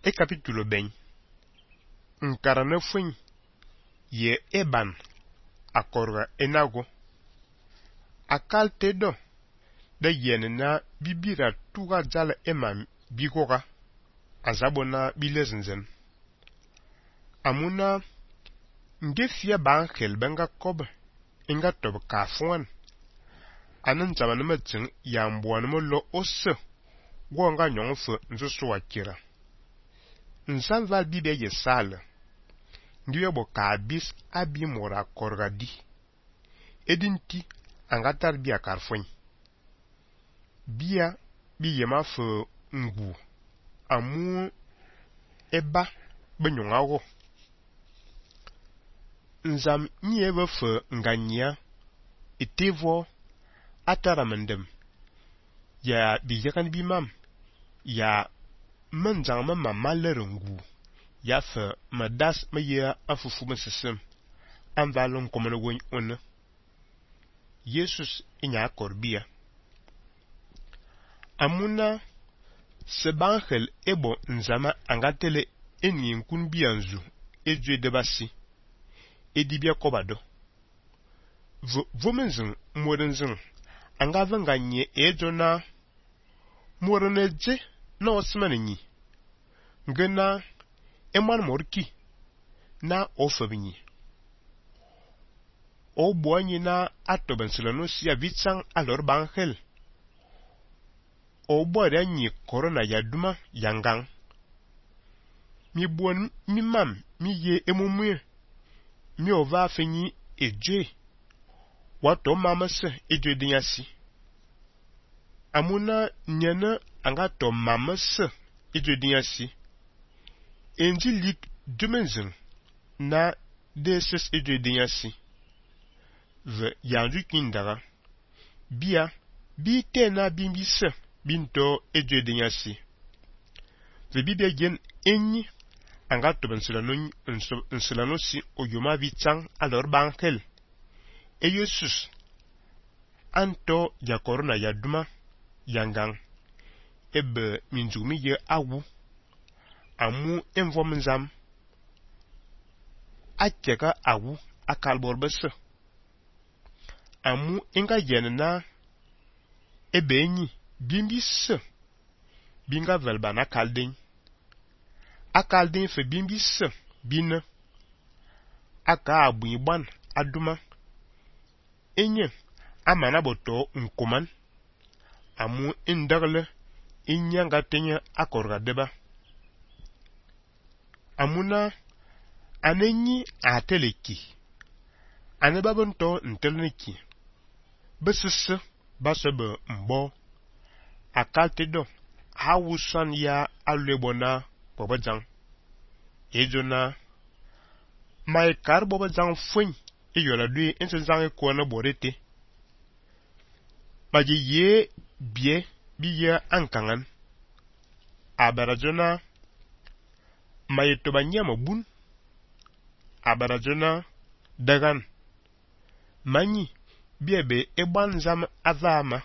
e capítulo bem. Nkarana fun ye eban akorga enago. Akal tedo da yenna bibira tuga jala emam bigoga azabona bilezenzen. Amuna ngefia bankel benga kob inga tob kafuan. Anan zamana matin yambuan mo lo osse gwanga nyonfu nzusu wakira. Nsan val bibe ye sale. Ndiwe bo kabis abi mora korgadi. Edinti angatar bia karfuen. Bia bi yema fe ngu. Amu eba benyongago. Nzam nyebe fe nganya etevo ataramendem. Ya bi yakan bi mam. Ya menjang ma malerungu. Ya fe madas ma ye afufu mesesem. An valon komene wony one. Jesus inya korbia. Amuna sebangel ebo nzama angatele eni nkun bianzu ejwe debasi. Edibia kobado. Vomenzin modenzin angavanga nye ejona moreneje na osmanenyi. Ngena eman morki na ofabinyi. O boanyi na atobensilano siya vitsang alor bangel. O boare anyi korona yaduma yangang. Mi buon mi mam mi ye emumwe. Mi ova fenyi eje. Wato mamase eje dinyasi. Amuna nyana angato mamase eje dinyasi. Enji lik dumenzin na deses eje dinyasi. Ve yandu kindara. Bia bi tena bimbise binto eje dinyasi. Ve bibia gen enyi angato bensilano si oyoma vitang alor bankel. E Yesus anto ya korona yaduma yangang. Ebe minjumi ye awu. Amu envomenzam. Atjeka awu akalbor bese. Amu inga yenna ebe enyi bimbise. Binga velbana kalding. Akalding fe bimbise bine. Aka abu iban aduma. Enye amana boto nkuman. Amu indagle inyanga tenye akorga deba. Amuna anenyi ateleki. Anebabonto ntelneki. Besisse basebe mbo. Akaltedo hawusan ya alwebona bobajang. Ejona maikar bobajang fwen. Yola dui insenzange kwana borete. Maji ye bie biye ankangan. Abarajona mayetoba nyama bun. Abarajona dagan. Manyi biebe eban zam avama.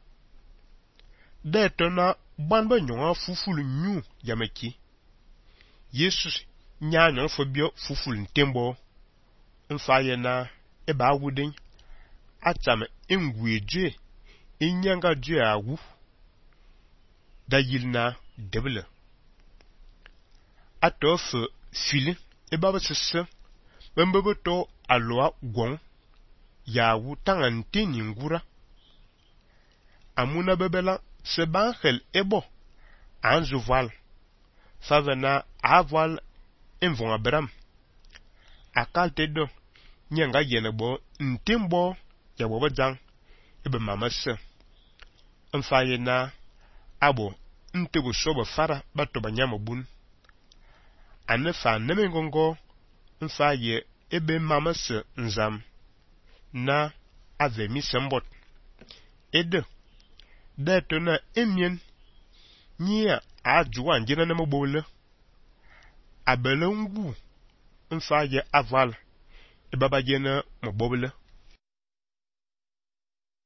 Detona banba nyonga fufulu nyu yameki. Jesus nyanyo fobio fufulu ntembo. Mfaye na eba awudin. Atame engweje. Inyanga je awu. Da yilna debele. Atofe fili. Eba basese. Bembebe aloa gong. Yawu tangante ningura. Amuna bebela sebangel ebo. Anzu voile. Favena avoile envon abram. Akalte do. Nyanga yenebo ntimbo ya wabajang. Ebe mamase. Mfaye na abo ntebo soba fara bato banyama bun. Anefa nemengongo mfaye ebe mamase nzam na ave misembot. Ede deto na emien nyia ajuwa njina na mobole. Abele ngu mfaye aval ebaba jena mobole.